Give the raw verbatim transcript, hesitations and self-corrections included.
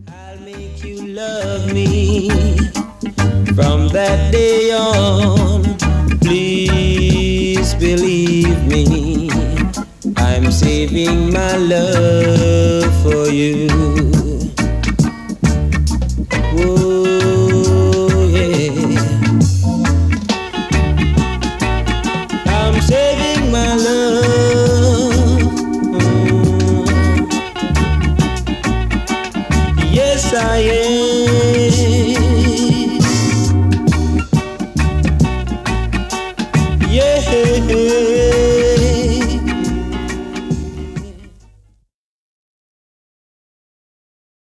I'll make you love me from that day on. Please believe me, I'm saving my love for you.